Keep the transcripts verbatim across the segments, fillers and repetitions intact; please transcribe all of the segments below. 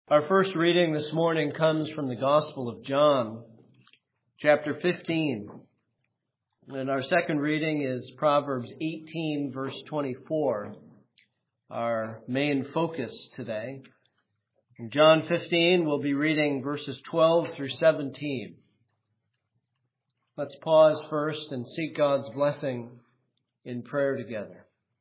Our first reading this morning comes from the Gospel of John, chapter fifteen. And our second reading is Proverbs eighteen, verse twenty-four, our main focus today. In John fifteen, we'll be reading verses twelve through seventeen. Let's pause first and seek God's blessing in prayer together.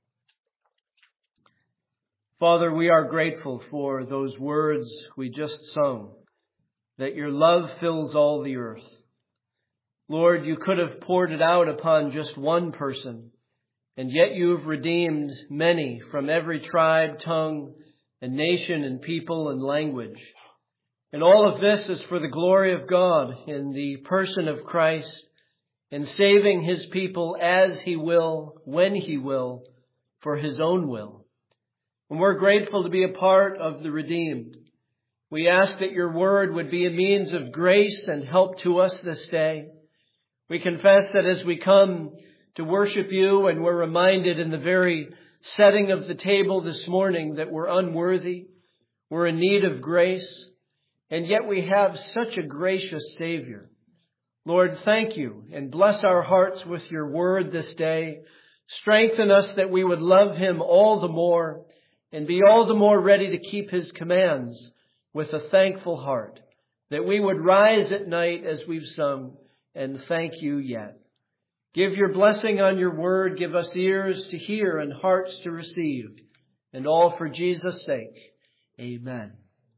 Father, we are grateful for those words we just sung, that your love fills all the earth. Lord, you could have poured it out upon just one person, and yet you have redeemed many from every tribe, tongue, and nation and people and language. And all of this is for the glory of God in the person of Christ, and saving his people as he will, when he will, for his own will. And we're grateful to be a part of the redeemed. We ask that your word would be a means of grace and help to us this day. We confess that as we come to worship you, and we're reminded in the very setting of the table this morning that we're unworthy, we're in need of grace, and yet we have such a gracious Savior. Lord, thank you, and bless our hearts with your word this day. Strengthen us that we would love him all the more, and be all the more ready to keep his commands with a thankful heart, that we would rise at night as we've sung and thank you yet. Give your blessing on your word. Give us ears to hear and hearts to receive. And all for Jesus' sake. Amen.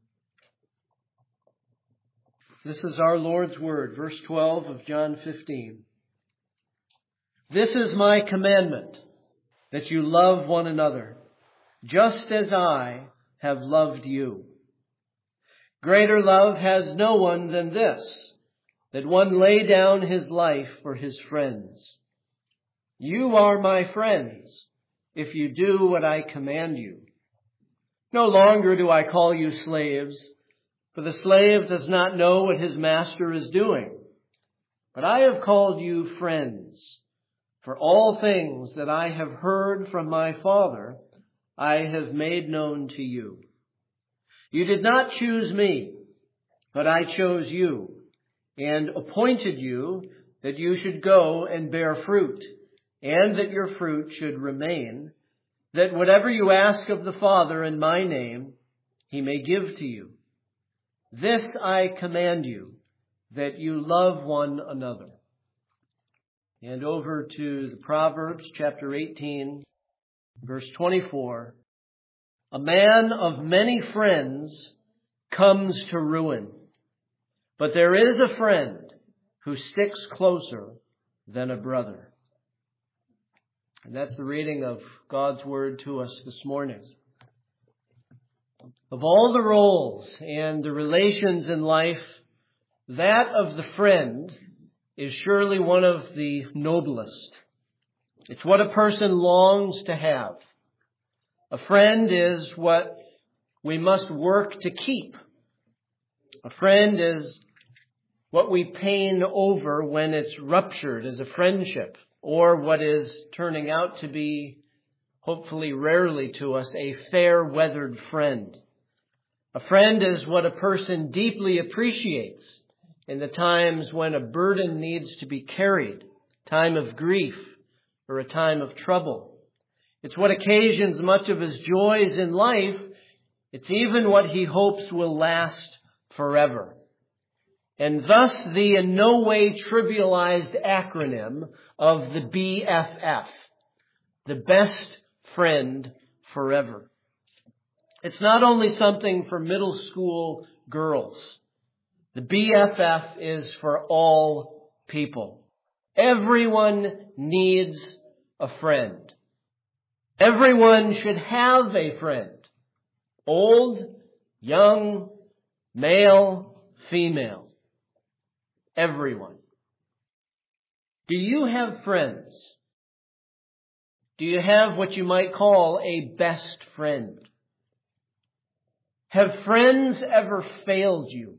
This is our Lord's word, verse twelve of John fifteen. This is my commandment, that you love one another, just as I have loved you. Greater love has no one than this, that one lay down his life for his friends. You are my friends, if you do what I command you. No longer do I call you slaves, for the slave does not know what his master is doing. But I have called you friends, for all things that I have heard from my Father I have made known to you. You did not choose me, but I chose you, and appointed you that you should go and bear fruit, and that your fruit should remain, that whatever you ask of the Father in my name, he may give to you. This I command you, that you love one another. And over to the Proverbs, chapter eighteen, verse twenty-four. A man of many friends comes to ruin, but there is a friend who sticks closer than a brother. And that's the reading of God's word to us this morning. Of all the roles and the relations in life, that of the friend is surely one of the noblest. It's what a person longs to have. A friend is what we must work to keep. A friend is what we pain over when it's ruptured as a friendship, or what is turning out to be, hopefully rarely to us, a fair-weathered friend. A friend is what a person deeply appreciates in the times when a burden needs to be carried, time of grief, or a time of trouble. It's what occasions much of his joys in life. It's even what he hopes will last forever. And thus the in no way trivialized acronym of the B F F, the best friend forever. It's not only something for middle school girls. The B F F is for all people. Everyone needs a friend. Everyone should have a friend. Old, young, male, female. Everyone. Do you have friends? Do you have what you might call a best friend? Have friends ever failed you?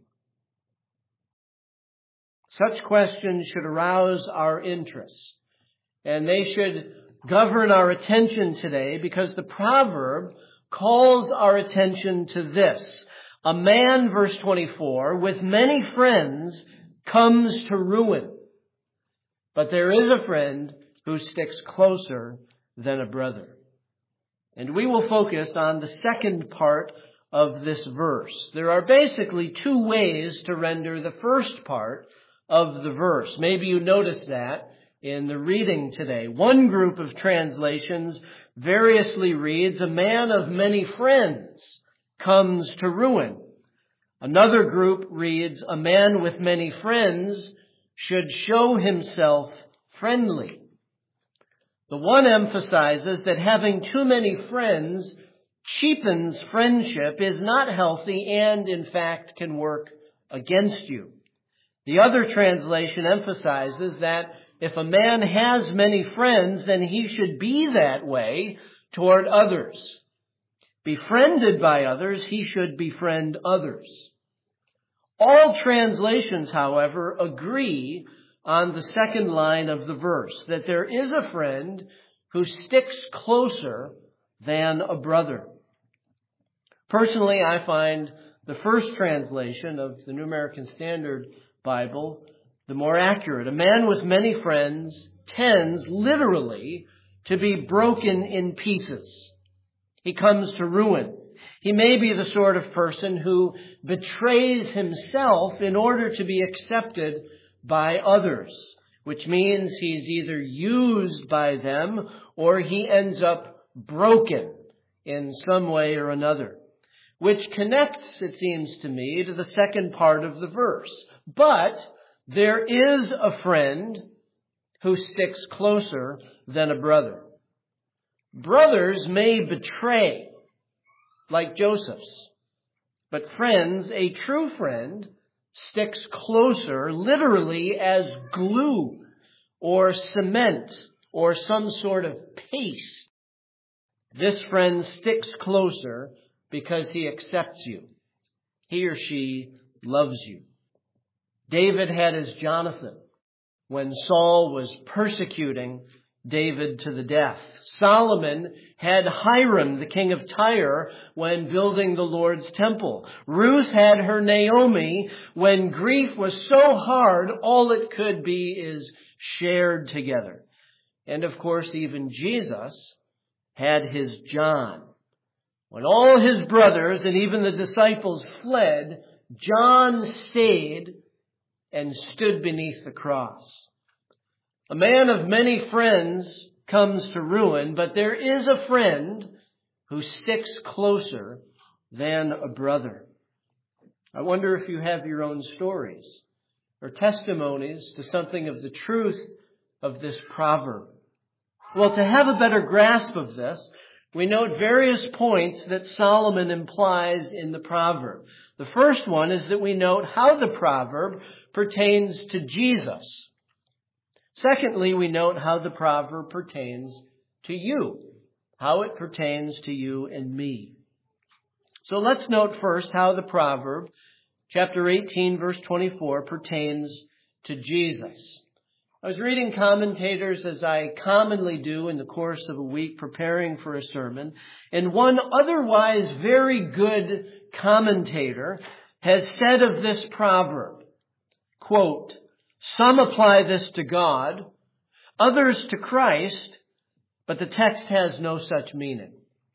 Such questions should arouse our interest, and they should govern our attention today, because the proverb calls our attention to this. A man, verse twenty-four, with many friends comes to ruin. But there is a friend who sticks closer than a brother. And we will focus on the second part of this verse. There are basically two ways to render the first part of the verse. Maybe you noticed that in the reading today. One group of translations variously reads, a man of many friends comes to ruin. Another group reads, a man with many friends should show himself friendly. The one emphasizes that having too many friends cheapens friendship, is not healthy, and in fact can work against you. The other translation emphasizes that if a man has many friends, then he should be that way toward others. Befriended by others, he should befriend others. All translations, however, agree on the second line of the verse, that there is a friend who sticks closer than a brother. Personally, I find the first translation of the New American Standard Bible the more accurate. A man with many friends tends literally to be broken in pieces. He comes to ruin. He may be the sort of person who betrays himself in order to be accepted by others, which means he's either used by them or he ends up broken in some way or another, which connects, it seems to me, to the second part of the verse. But there is a friend who sticks closer than a brother. Brothers may betray, like Joseph's, but friends, a true friend, sticks closer, literally as glue or cement or some sort of paste. This friend sticks closer because he accepts you. He or she loves you. David had his Jonathan when Saul was persecuting David to the death. Solomon had Hiram, the king of Tyre, when building the Lord's temple. Ruth had her Naomi when grief was so hard, all it could be is shared together. And of course, even Jesus had his John. When all his brothers and even the disciples fled, John stayed and stood beneath the cross. A man of many friends comes to ruin, but there is a friend who sticks closer than a brother. I wonder if you have your own stories or testimonies to something of the truth of this proverb. Well, to have a better grasp of this, we note various points that Solomon implies in the proverb. The first one is that we note how the proverb pertains to Jesus. Secondly, we note how the proverb pertains to you, how it pertains to you and me. So let's note first how the proverb, chapter eighteen, verse twenty-four, pertains to Jesus. I was reading commentators, as I commonly do in the course of a week preparing for a sermon, and one otherwise very good commentator has said of this proverb, quote, "Some apply this to God, others to Christ, but the text has no such meaning."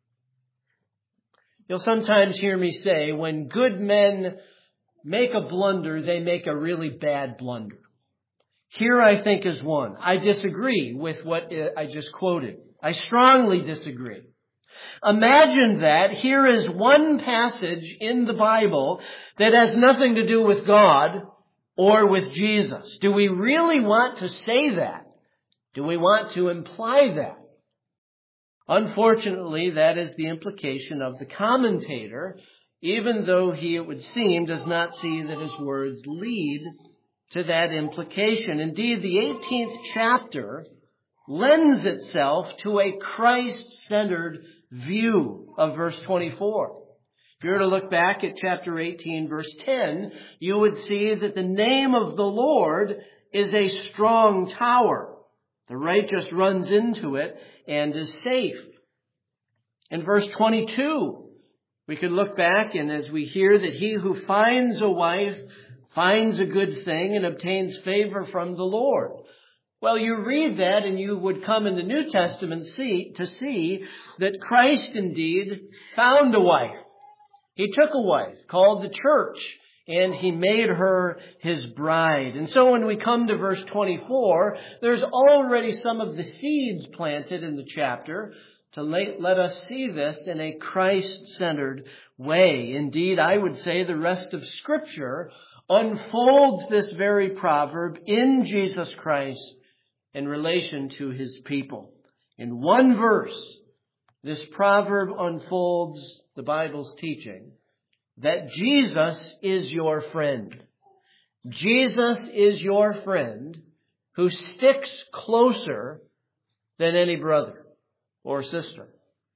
You'll sometimes hear me say, when good men make a blunder, they make a really bad blunder. Here, I think, is one. I disagree with what I just quoted. I strongly disagree. Imagine that here is one passage in the Bible that has nothing to do with God or with Jesus. Do we really want to say that? Do we want to imply that? Unfortunately, that is the implication of the commentator, even though he, it would seem, does not see that his words lead to that implication. Indeed, the eighteenth chapter lends itself to a Christ-centered view of verse twenty-four. If you were to look back at chapter eighteen, verse ten, you would see that the name of the Lord is a strong tower. The righteous runs into it and is safe. In verse twenty-two, We could look back, and as we hear that he who finds a wife finds a good thing and obtains favor from the Lord. Well, you read that and you would come in the New Testament see, to see that Christ indeed found a wife. He took a wife called the church, and he made her his bride. And so when we come to verse twenty-four, there's already some of the seeds planted in the chapter to let, let us see this in a Christ-centered way. Indeed, I would say the rest of Scripture unfolds this very proverb in Jesus Christ in relation to his people. In one verse, this proverb unfolds the Bible's teaching that Jesus is your friend. Jesus is your friend who sticks closer than any brother or sister.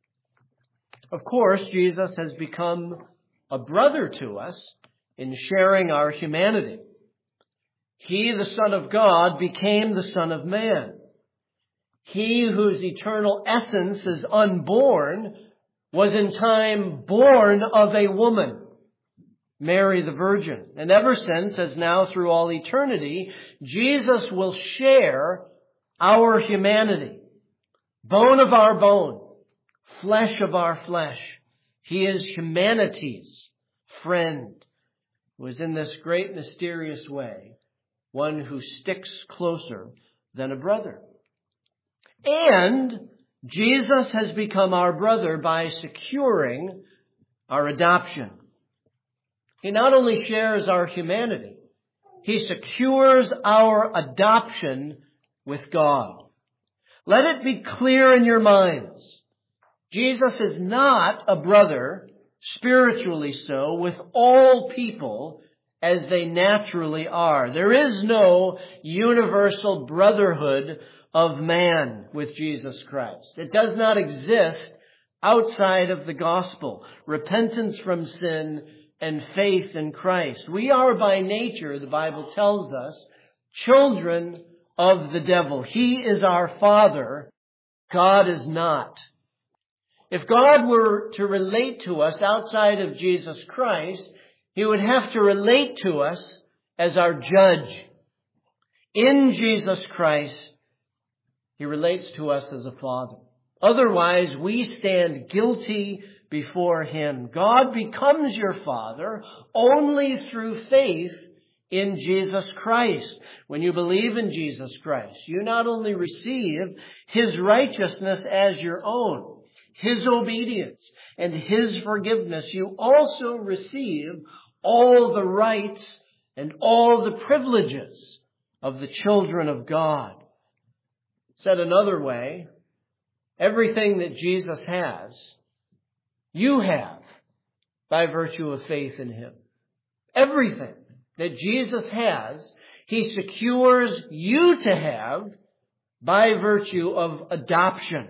Of course, Jesus has become a brother to us in sharing our humanity. He, the Son of God, became the Son of Man. He whose eternal essence is unborn was in time born of a woman, Mary the Virgin. And ever since, as now through all eternity, Jesus will share our humanity. Bone of our bone, flesh of our flesh. He is humanity's friend, who is in this great mysterious way one who sticks closer than a brother. And Jesus has become our brother by securing our adoption. He not only shares our humanity, he secures our adoption with God. Let it be clear in your minds. Jesus is not a brother, spiritually so, with all people as they naturally are. There is no universal brotherhood of man with Jesus Christ. It does not exist outside of the gospel, repentance from sin and faith in Christ. We are by nature, the Bible tells us, children of the devil. He is our father. God is not. If God were to relate to us outside of Jesus Christ, he would have to relate to us as our judge. In Jesus Christ, he relates to us as a father. Otherwise, we stand guilty before him. God becomes your father only through faith in Jesus Christ. When you believe in Jesus Christ, you not only receive his righteousness as your own, his obedience, and his forgiveness, you also receive all the rights and all the privileges of the children of God. Said another way, everything that Jesus has, you have by virtue of faith in him. Everything that Jesus has, he secures you to have by virtue of adoption.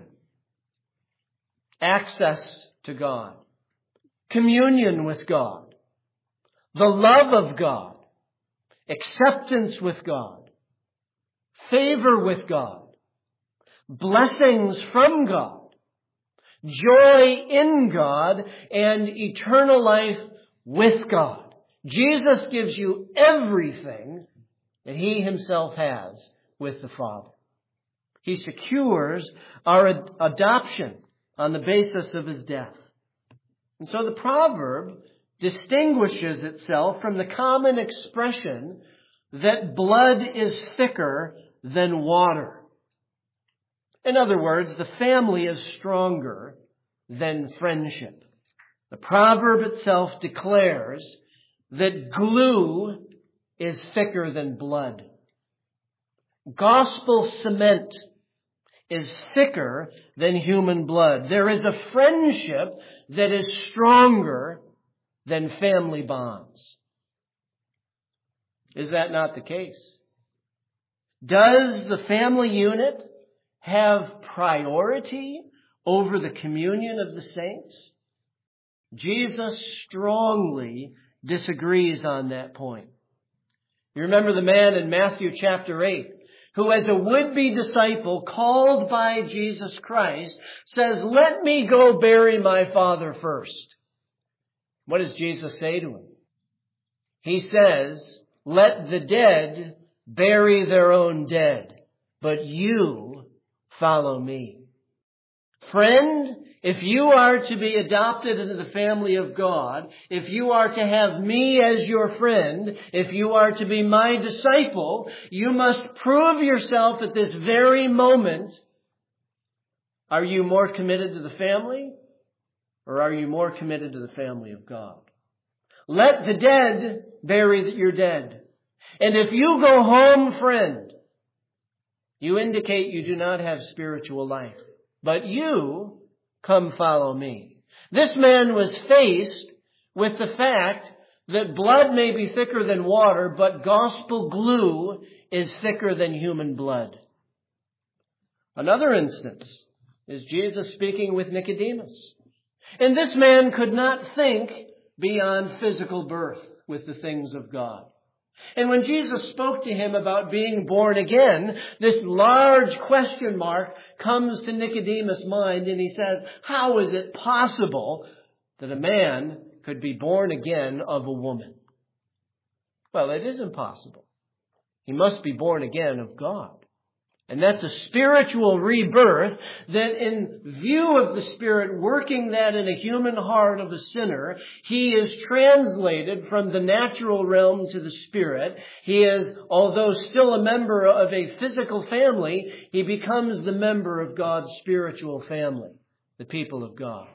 Access to God, communion with God, the love of God, acceptance with God, favor with God, blessings from God, joy in God, and eternal life with God. Jesus gives you everything that he himself has with the Father. He secures our ad- adoption on the basis of his death. And so the proverb distinguishes itself from the common expression that blood is thicker than water. In other words, the family is stronger than friendship. The proverb itself declares that glue is thicker than blood. Gospel cement is thicker than human blood. There is a friendship that is stronger than family bonds. Is that not the case? Does the family unit have priority over the communion of the saints? Jesus strongly disagrees on that point. You remember the man in Matthew chapter eight who, as a would-be disciple called by Jesus Christ, says, "Let me go bury my father first." What does Jesus say to him? He says, let the dead bury their own dead, but you follow me. Friend, if you are to be adopted into the family of God, if you are to have me as your friend, if you are to be my disciple, you must prove yourself at this very moment. Are you more committed to the family, or are you more committed to the family of God? Let the dead bury your dead. And if you go home, friend, you indicate you do not have spiritual life. But you, come follow me. This man was faced with the fact that blood may be thicker than water, but gospel glue is thicker than human blood. Another instance is Jesus speaking with Nicodemus. And this man could not think beyond physical birth with the things of God. And when Jesus spoke to him about being born again, this large question mark comes to Nicodemus' mind, and he says, how is it possible that a man could be born again of a woman? Well, it is impossible. He must be born again of God. And that's a spiritual rebirth that, in view of the Spirit working that in a human heart of a sinner, he is translated from the natural realm to the Spirit. He is, although still a member of a physical family, he becomes the member of God's spiritual family, the people of God.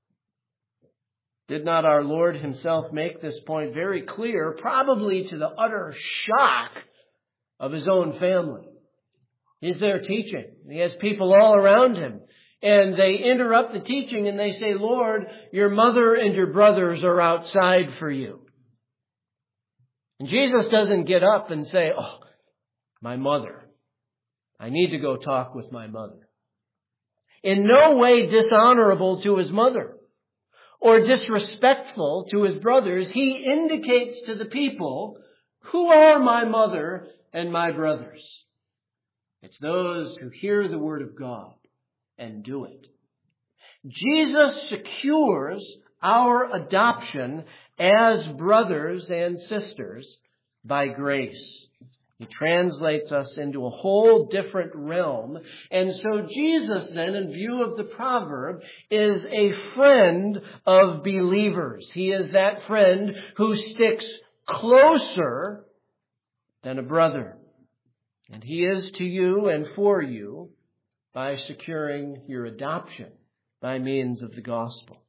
Did not our Lord himself make this point very clear, probably to the utter shock of his own family? He's there teaching. He has people all around him. And they interrupt the teaching and they say, Lord, your mother and your brothers are outside for you. And Jesus doesn't get up and say, oh, my mother. I need to go talk with my mother. In no way dishonorable to his mother or disrespectful to his brothers, he indicates to the people, who are my mother and my brothers? It's those who hear the word of God and do it. Jesus secures our adoption as brothers and sisters by grace. He translates us into a whole different realm. And so Jesus then, in view of the proverb, is a friend of believers. He is that friend who sticks closer than a brother. And he is to you and for you by securing your adoption by means of the gospel.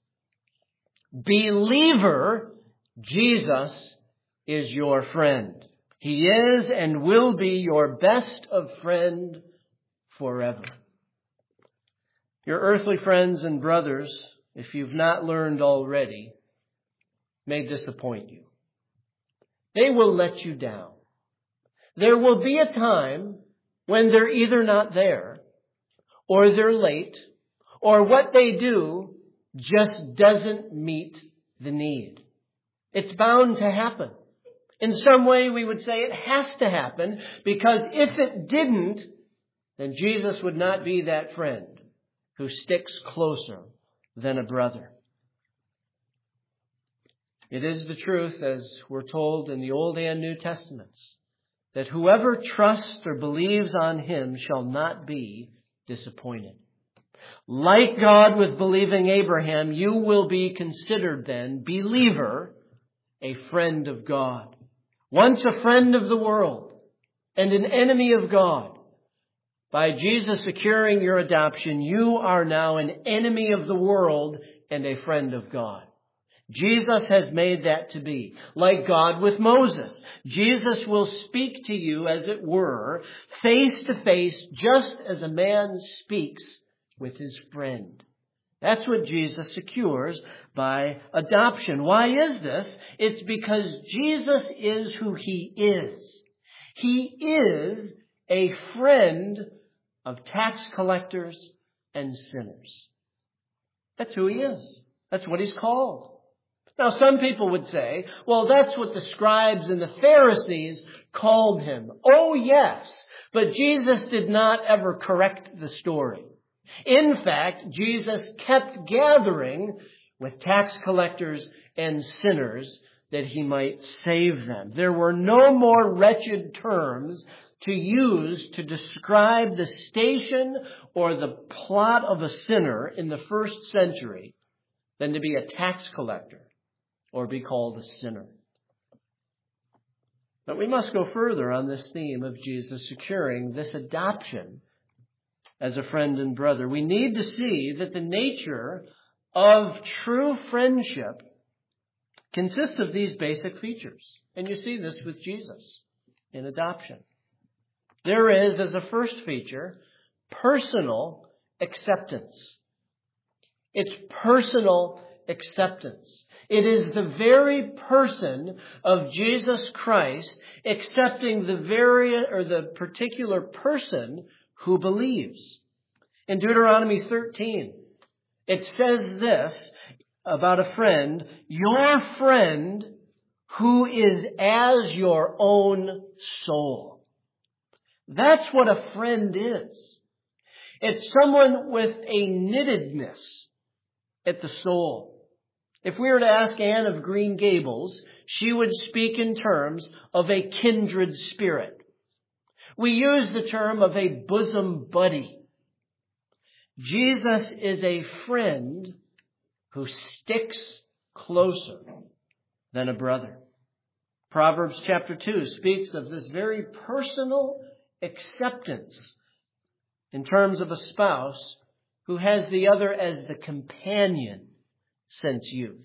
Believer, Jesus is your friend. He is and will be your best of friend forever. Your earthly friends and brothers, if you've not learned already, may disappoint you. They will let you down. There will be a time when they're either not there, or they're late, or what they do just doesn't meet the need. It's bound to happen. In some way, we would say it has to happen, because if it didn't, then Jesus would not be that friend who sticks closer than a brother. It is the truth, as we're told in the Old and New Testaments, that whoever trusts or believes on him shall not be disappointed. Like God with believing Abraham, you will be considered then, believer, a friend of God. Once a friend of the world and an enemy of God. By Jesus securing your adoption, you are now an enemy of the world and a friend of God. Jesus has made that to be. Like God with Moses, Jesus will speak to you, as it were, face to face, just as a man speaks with his friend. That's what Jesus secures by adoption. Why is this? It's because Jesus is who he is. He is a friend of tax collectors and sinners. That's who he is. That's what he's called. Now, some people would say, well, that's what the scribes and the Pharisees called him. Oh, yes, but Jesus did not ever correct the story. In fact, Jesus kept gathering with tax collectors and sinners that he might save them. There were no more wretched terms to use to describe the station or the plot of a sinner in the first century than to be a tax collector or be called a sinner. But we must go further on this theme of Jesus securing this adoption as a friend and brother. We need to see that the nature of true friendship consists of these basic features. And you see this with Jesus in adoption. There is, as a first feature, personal acceptance. It's personal acceptance. It is the very person of Jesus Christ accepting the very or the particular person who believes. In Deuteronomy thirteen, it says this about a friend, your friend who is as your own soul. That's what a friend is. It's someone with a knittedness at the soul. If we were to ask Anne of Green Gables, she would speak in terms of a kindred spirit. We use the term of a bosom buddy. Jesus is a friend who sticks closer than a brother. Proverbs chapter two speaks of this very personal acceptance in terms of a spouse who has the other as the companion since youth.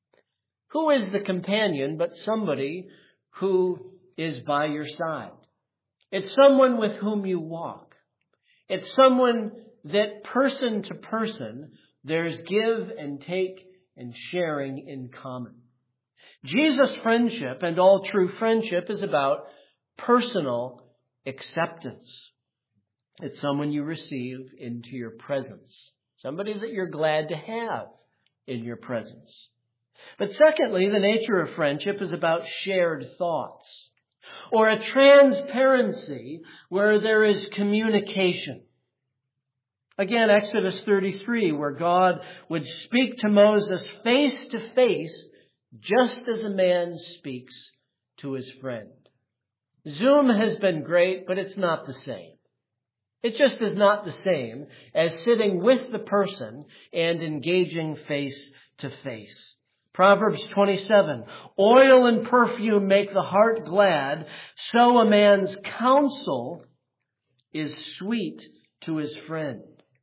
Who is the companion but somebody who is by your side? It's someone with whom you walk. It's someone that person to person there's give and take and sharing in common. Jesus' friendship and all true friendship is about personal acceptance. It's someone you receive into your presence. Somebody that you're glad to have in your presence. But secondly, the nature of friendship is about shared thoughts, or a transparency where there is communication. Again, Exodus thirty-three, where God would speak to Moses face to face, just as a man speaks to his friend. Zoom has been great, but it's not the same. It just is not the same as sitting with the person and engaging face to face. Proverbs twenty-seven, oil and perfume make the heart glad, so a man's counsel is sweet to his friend.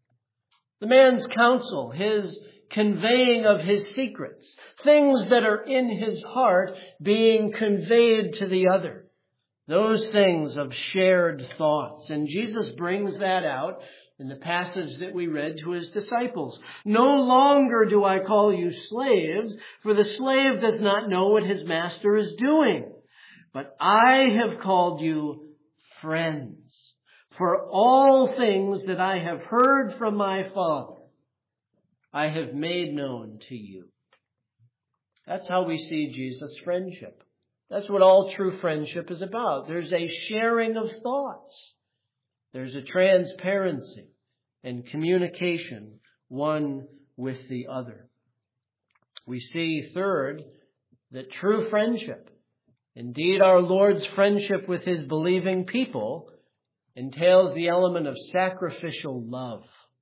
The man's counsel, his conveying of his secrets, things that are in his heart being conveyed to the other. Those things of shared thoughts. And Jesus brings that out in the passage that we read to his disciples. No longer do I call you slaves, for the slave does not know what his master is doing. But I have called you friends. For all things that I have heard from my Father, I have made known to you. That's how we see Jesus' friendship. That's what all true friendship is about. There's a sharing of thoughts. There's a transparency and communication, one with the other. We see, third, that true friendship, indeed our Lord's friendship with his believing people, entails the element of sacrificial love.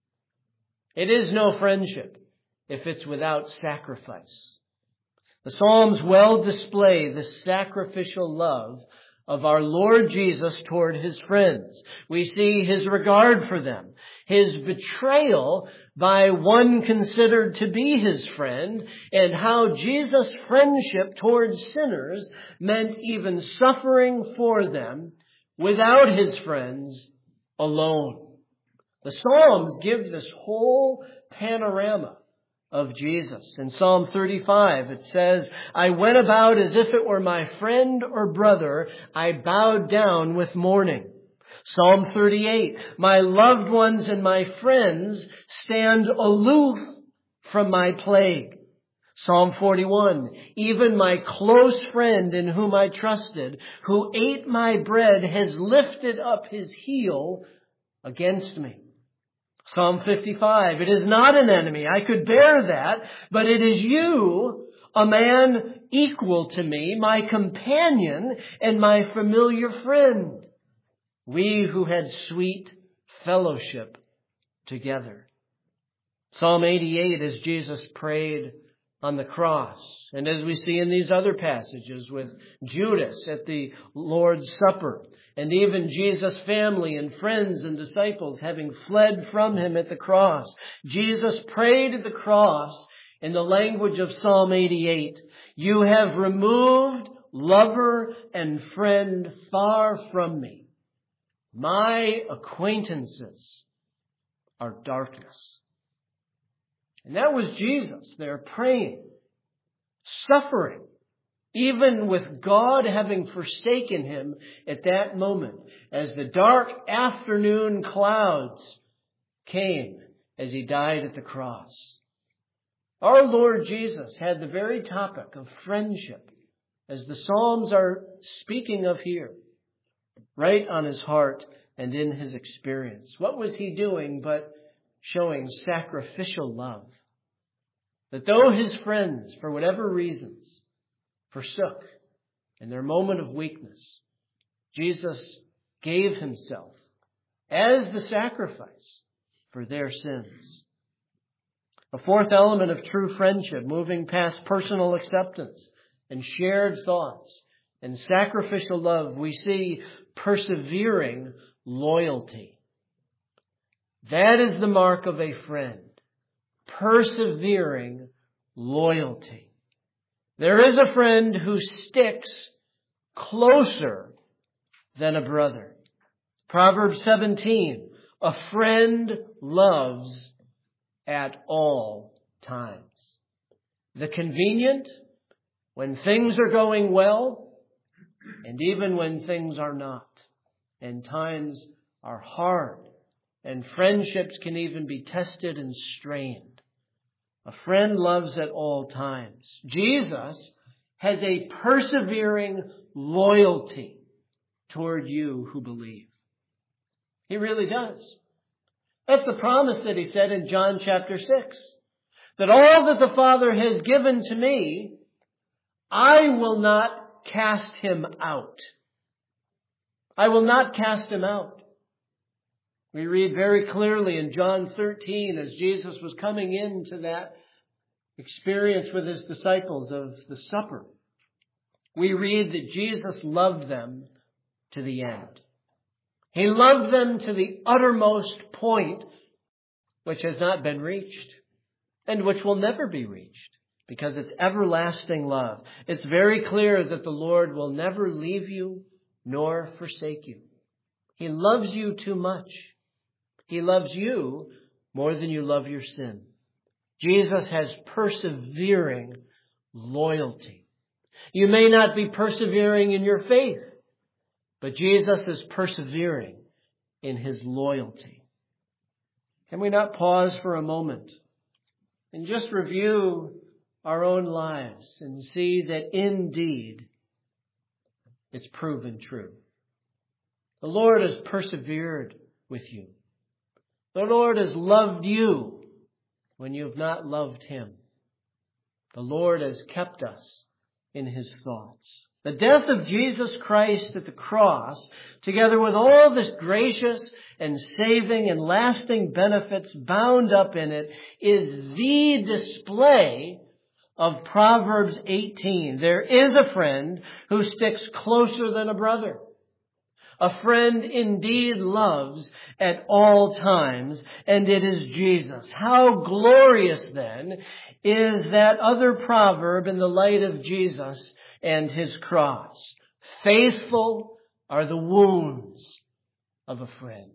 It is no friendship if it's without sacrifice. The Psalms well display the sacrificial love of our Lord Jesus toward his friends. We see his regard for them, his betrayal by one considered to be his friend, and how Jesus' friendship toward sinners meant even suffering for them without his friends alone. The Psalms give this whole panorama of Jesus. In Psalm thirty-five, it says, I went about as if it were my friend or brother. I bowed down with mourning. Psalm thirty-eight, my loved ones and my friends stand aloof from my plague. Psalm forty-one, even my close friend in whom I trusted, who ate my bread, has lifted up his heel against me. Psalm fifty-five, it is not an enemy. I could bear that, but it is you, a man equal to me, my companion and my familiar friend. We who had sweet fellowship together. Psalm eighty-eight, as Jesus prayed on the cross, and as we see in these other passages with Judas at the Lord's Supper, and even Jesus' family and friends and disciples having fled from him at the cross, Jesus prayed at the cross in the language of Psalm eighty-eight, "You have removed lover and friend far from me. My acquaintances are darkness." And that was Jesus there praying, suffering, even with God having forsaken him at that moment, as the dark afternoon clouds came as he died at the cross. Our Lord Jesus had the very topic of friendship, as the Psalms are speaking of here, right on his heart and in his experience. What was he doing but showing sacrificial love? That though his friends, for whatever reasons, forsook in their moment of weakness, Jesus gave himself as the sacrifice for their sins. A fourth element of true friendship, moving past personal acceptance and shared thoughts and sacrificial love, we see persevering loyalty. That is the mark of a friend. Persevering loyalty. There is a friend who sticks closer than a brother. Proverbs seventeen, a friend loves at all times. The convenient, when things are going well, and even when things are not, and times are hard, and friendships can even be tested and strained. A friend loves at all times. Jesus has a persevering loyalty toward you who believe. He really does. That's the promise that he said in John chapter six. That all that the Father has given to me, I will not cast him out. I will not cast him out. We read very clearly in John thirteen, as Jesus was coming into that experience with his disciples of the supper, we read that Jesus loved them to the end. He loved them to the uttermost point, which has not been reached and which will never be reached, because it's everlasting love. It's very clear that the Lord will never leave you nor forsake you. He loves you too much. He loves you more than you love your sin. Jesus has persevering loyalty. You may not be persevering in your faith, but Jesus is persevering in his loyalty. Can we not pause for a moment and just review our own lives and see that indeed it's proven true? The Lord has persevered with you. The Lord has loved you when you have not loved him. The Lord has kept us in his thoughts. The death of Jesus Christ at the cross, together with all this gracious and saving and lasting benefits bound up in it, is the display of Proverbs eighteen. There is a friend who sticks closer than a brother. A friend indeed loves at all times, and it is Jesus. How glorious then is that other proverb in the light of Jesus and his cross. Faithful are the wounds of a friend.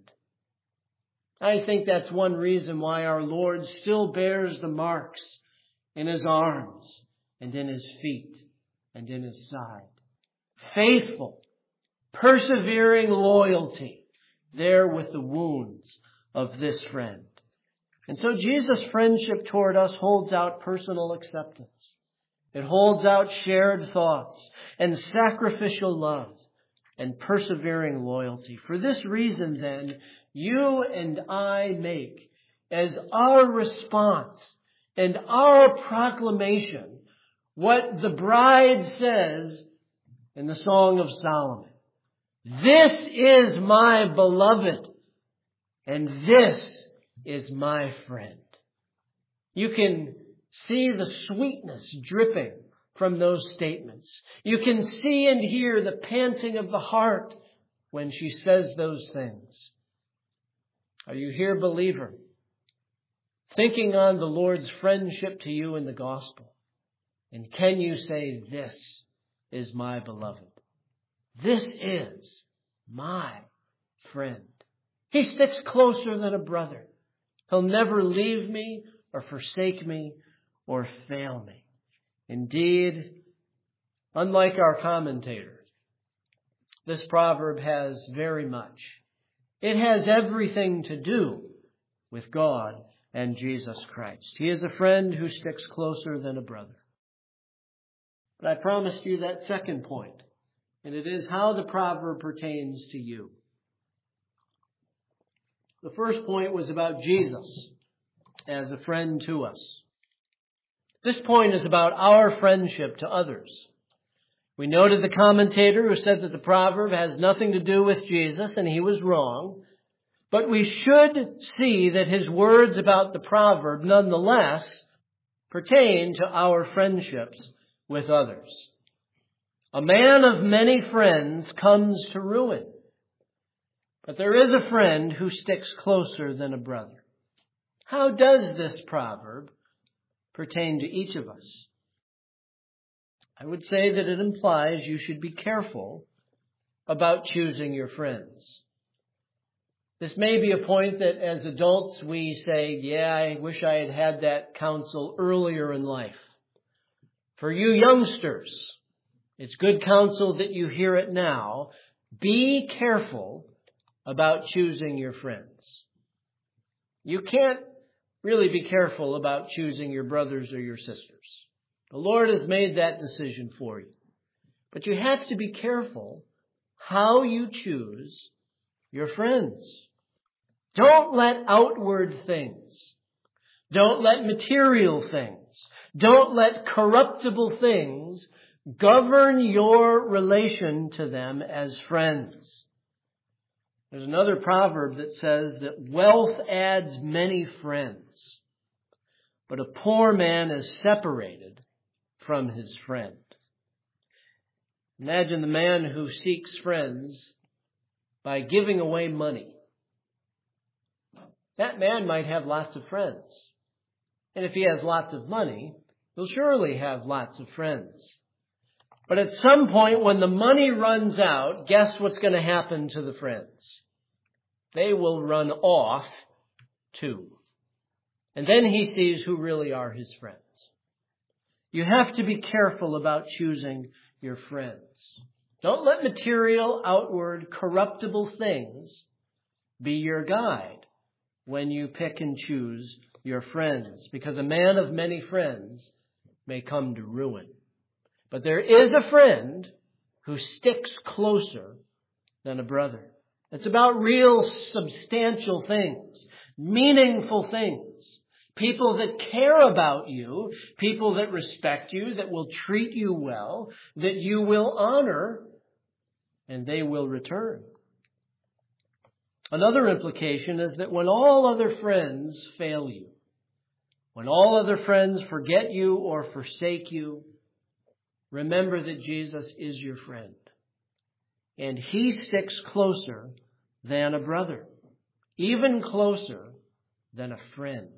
I think that's one reason why our Lord still bears the marks in his arms and in his feet and in his side. Faithful, persevering loyalty there with the wounds of this friend. And so Jesus' friendship toward us holds out personal acceptance. It holds out shared thoughts and sacrificial love and persevering loyalty. For this reason, then, you and I make as our response and our proclamation what the bride says in the Song of Solomon. This is my beloved, and this is my friend. You can see the sweetness dripping from those statements. You can see and hear the panting of the heart when she says those things. Are you here, believer, thinking on the Lord's friendship to you in the gospel? And can you say, this is my beloved? This is my friend. He sticks closer than a brother. He'll never leave me or forsake me or fail me. Indeed, unlike our commentator, this proverb has very much. It has everything to do with God and Jesus Christ. He is a friend who sticks closer than a brother. But I promised you that second point, and it is how the proverb pertains to you. The first point was about Jesus as a friend to us. This point is about our friendship to others. We noted the commentator who said that the proverb has nothing to do with Jesus, and he was wrong. But we should see that his words about the proverb nonetheless pertain to our friendships with others. A man of many friends comes to ruin, but there is a friend who sticks closer than a brother. How does this proverb pertain to each of us? I would say that it implies you should be careful about choosing your friends. This may be a point that as adults we say, yeah, I wish I had had that counsel earlier in life. For you youngsters, it's good counsel that you hear it now. Be careful about choosing your friends. You can't really be careful about choosing your brothers or your sisters. The Lord has made that decision for you. But you have to be careful how you choose your friends. Don't let outward things, don't let material things, don't let corruptible things govern your relation to them as friends. There's another proverb that says that wealth adds many friends, but a poor man is separated from his friend. Imagine the man who seeks friends by giving away money. That man might have lots of friends. And if he has lots of money, he'll surely have lots of friends. But at some point when the money runs out, guess what's going to happen to the friends? They will run off too. And then he sees who really are his friends. You have to be careful about choosing your friends. Don't let material, outward, corruptible things be your guide when you pick and choose your friends, because a man of many friends may come to ruin. But there is a friend who sticks closer than a brother. It's about real substantial things, meaningful things, people that care about you, people that respect you, that will treat you well, that you will honor, and they will return. Another implication is that when all other friends fail you, when all other friends forget you or forsake you, remember that Jesus is your friend. And he sticks closer than a brother, even closer than a friend.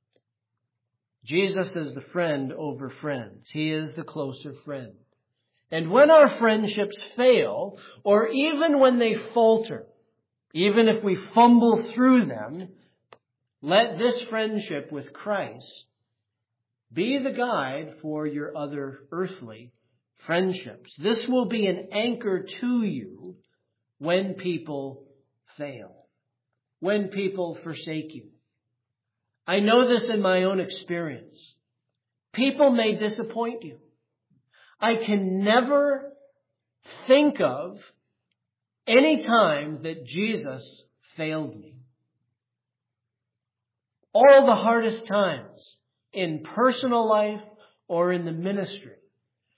Jesus is the friend over friends. He is the closer friend. And when our friendships fail, or even when they falter, even if we fumble through them, let this friendship with Christ be the guide for your other earthly friendships. This will be an anchor to you when people fail, when people forsake you. I know this in my own experience. People may disappoint you. I can never think of any time that Jesus failed me. All the hardest times in personal life or in the ministry,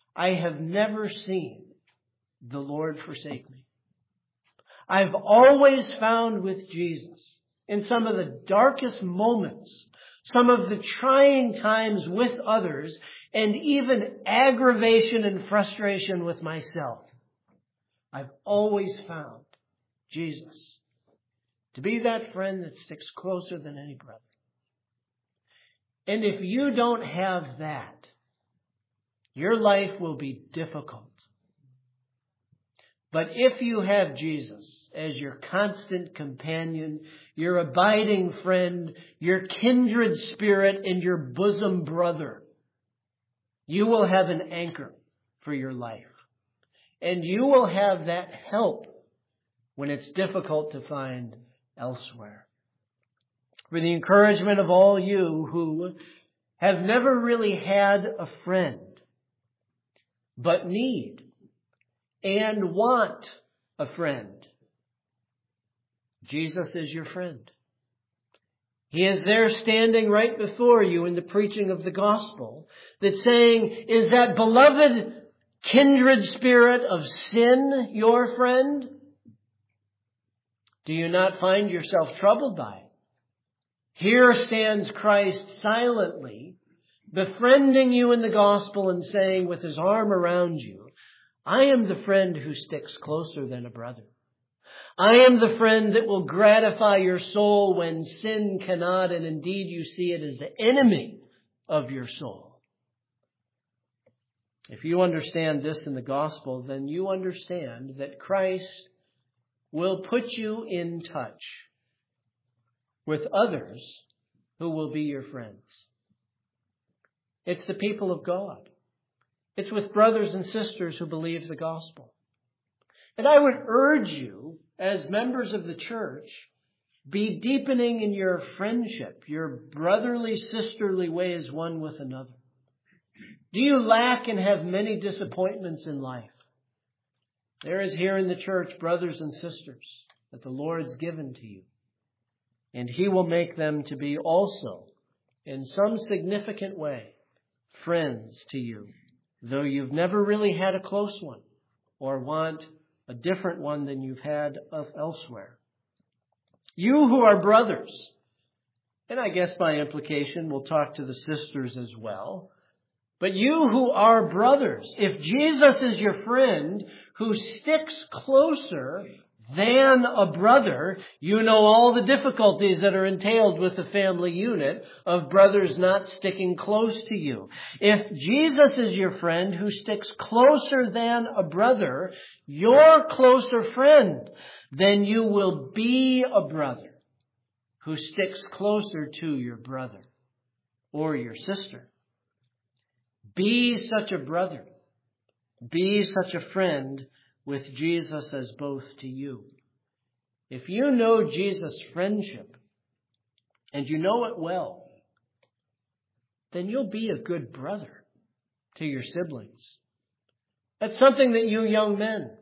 I have never seen the Lord forsake me. I've always found with Jesus, in some of the darkest moments, some of the trying times with others, and even aggravation and frustration with myself, I've always found Jesus to be that friend that sticks closer than any brother. And if you don't have that, your life will be difficult. But if you have Jesus as your constant companion, your abiding friend, your kindred spirit, and your bosom brother, you will have an anchor for your life. And you will have that help when it's difficult to find elsewhere. For the encouragement of all you who have never really had a friend, but need and want a friend, Jesus is your friend. He is there standing right before you in the preaching of the gospel that's saying, is that beloved kindred spirit of sin your friend? Do you not find yourself troubled by it? Here stands Christ silently, befriending you in the gospel and saying with his arm around you, I am the friend who sticks closer than a brother. I am the friend that will gratify your soul when sin cannot, and indeed you see it as the enemy of your soul. If you understand this in the gospel, then you understand that Christ will put you in touch with others who will be your friends. It's the people of God. It's with brothers and sisters who believe the gospel. And I would urge you, as members of the church, be deepening in your friendship, your brotherly, sisterly ways one with another. Do you lack and have many disappointments in life? There is here in the church brothers and sisters that the Lord's given to you. And He will make them to be also, in some significant way, friends to you, though you've never really had a close one or want a different one than you've had of elsewhere. You who are brothers, and I guess by implication we'll talk to the sisters as well, but you who are brothers, if Jesus is your friend who sticks closer than a brother, you know all the difficulties that are entailed with the family unit of brothers not sticking close to you. If Jesus is your friend who sticks closer than a brother, your closer friend, then you will be a brother who sticks closer to your brother or your sister. Be such a brother. Be such a friend with Jesus as both to you. If you know Jesus' friendship, and you know it well, then you'll be a good brother to your siblings. That's something that you young men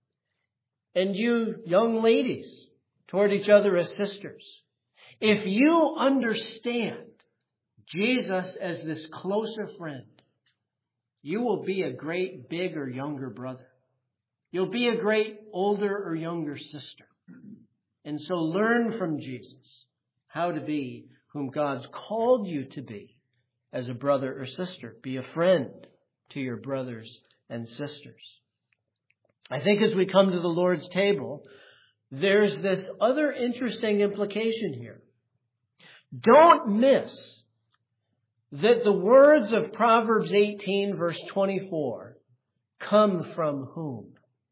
and you young ladies toward each other as sisters, if you understand Jesus as this closer friend, you will be a great big or younger brother. You'll be a great older or younger sister. And so learn from Jesus how to be whom God's called you to be as a brother or sister. Be a friend to your brothers and sisters. I think as we come to the Lord's table, there's this other interesting implication here. Don't miss that the words of Proverbs eighteen, verse twenty-four, come from whom?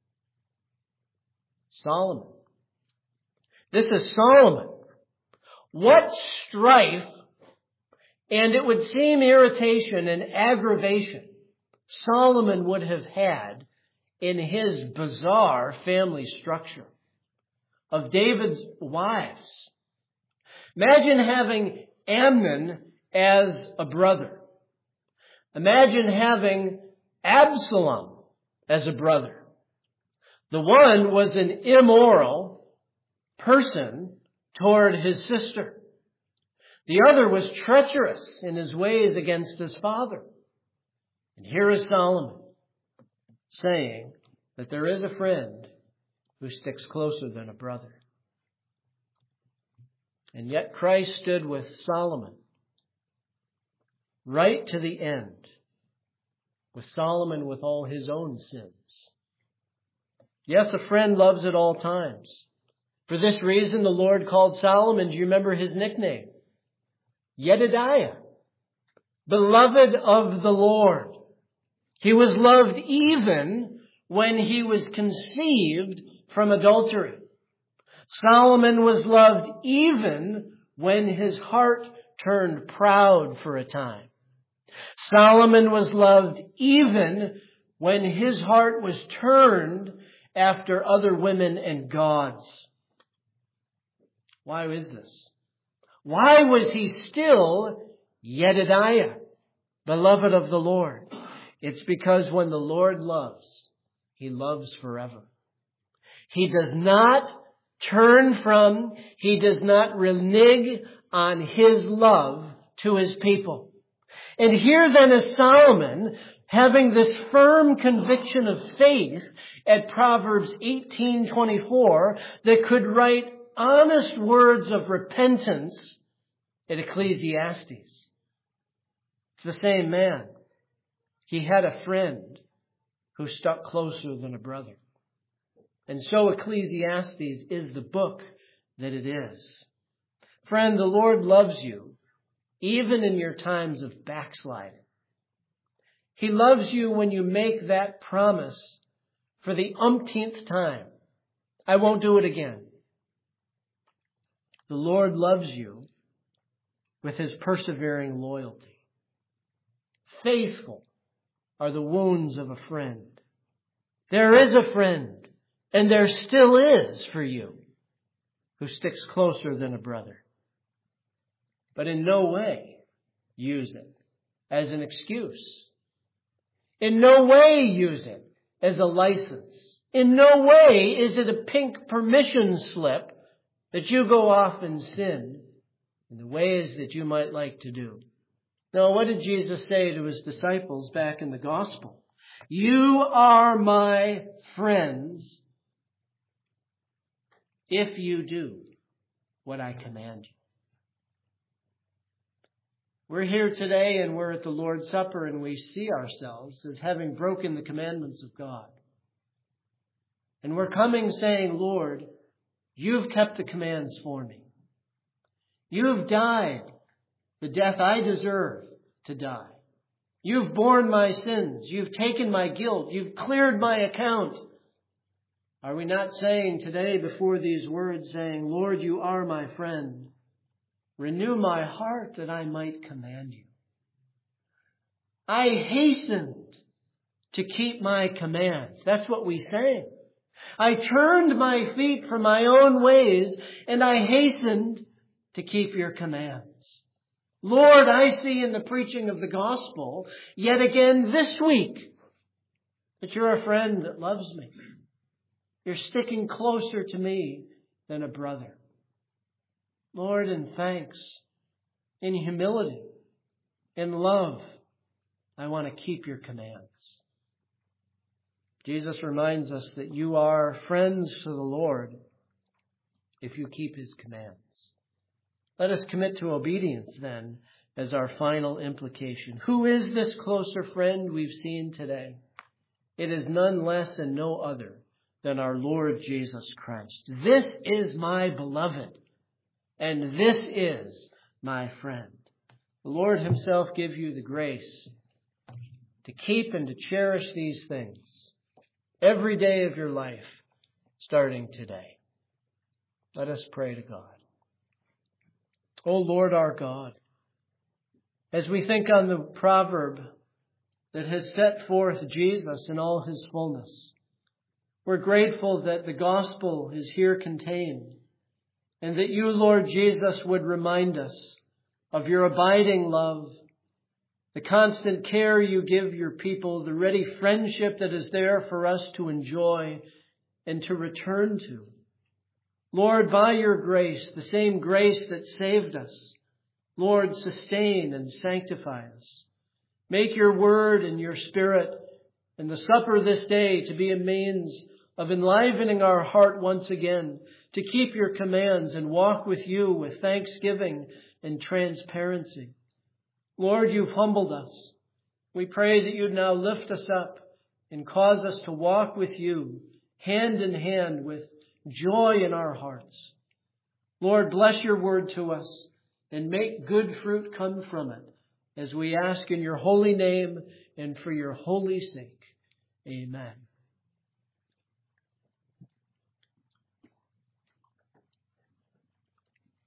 Solomon. This is Solomon. What strife, and it would seem irritation and aggravation, Solomon would have had in his bizarre family structure of David's wives. Imagine having Amnon as a brother. Imagine having Absalom as a brother. The one was an immoral person toward his sister. The other was treacherous in his ways against his father. And here is Solomon. saying that there is a friend who sticks closer than a brother. And yet Christ stood with Solomon right to the end, with Solomon with all his own sins. Yes, a friend loves at all times. For this reason, the Lord called Solomon, do you remember his nickname? Jedediah, beloved of the Lord. He was loved even when he was conceived from adultery. Solomon was loved even when his heart turned proud for a time. Solomon was loved even when his heart was turned after other women and gods. Why is this? Why was he still Jedediah, beloved of the Lord? It's because when the Lord loves, he loves forever. He does not turn from, he does not renege on his love to his people. And here then is Solomon having this firm conviction of faith at Proverbs eighteen twenty-four that could write honest words of repentance at Ecclesiastes. It's the same man. He had a friend who stuck closer than a brother. And so Ecclesiastes is the book that it is. Friend, the Lord loves you, even in your times of backsliding. He loves you when you make that promise for the umpteenth time. I won't do it again. The Lord loves you with his persevering loyalty. Faithful are the wounds of a friend. There is a friend, and there still is for you, who sticks closer than a brother. But in no way use it as an excuse. In no way use it as a license. In no way is it a pink permission slip that you go off and sin in the ways that you might like to do. Now, what did Jesus say to his disciples back in the gospel? You are my friends if you do what I command you. We're here today and we're at the Lord's Supper and we see ourselves as having broken the commandments of God. And we're coming saying, Lord, you've kept the commands for me. You've died the death I deserve to die. You've borne my sins. You've taken my guilt. You've cleared my account. Are we not saying today before these words, saying, Lord, you are my friend. Renew my heart that I might command you. I hastened to keep my commands. That's what we say. I turned my feet from my own ways and I hastened to keep your commands. Lord, I see in the preaching of the gospel yet again this week that you're a friend that loves me. You're sticking closer to me than a brother. Lord, in thanks, in humility, in love, I want to keep your commands. Jesus reminds us that you are friends to the Lord if you keep his commands. Let us commit to obedience then as our final implication. Who is this closer friend we've seen today? It is none less and no other than our Lord Jesus Christ. This is my beloved, and this is my friend. The Lord himself give you the grace to keep and to cherish these things every day of your life, starting today. Let us pray to God. O Lord our God, as we think on the proverb that has set forth Jesus in all his fullness, we're grateful that the gospel is here contained and that you, Lord Jesus, would remind us of your abiding love, the constant care you give your people, the ready friendship that is there for us to enjoy and to return to. Lord, by your grace, the same grace that saved us, Lord, sustain and sanctify us. Make your word and your spirit and the supper this day to be a means of enlivening our heart once again, to keep your commands and walk with you with thanksgiving and transparency. Lord, you've humbled us. We pray that you'd now lift us up and cause us to walk with you hand in hand with joy in our hearts. Lord, bless your word to us and make good fruit come from it, as we ask in your holy name and for your holy sake. Amen.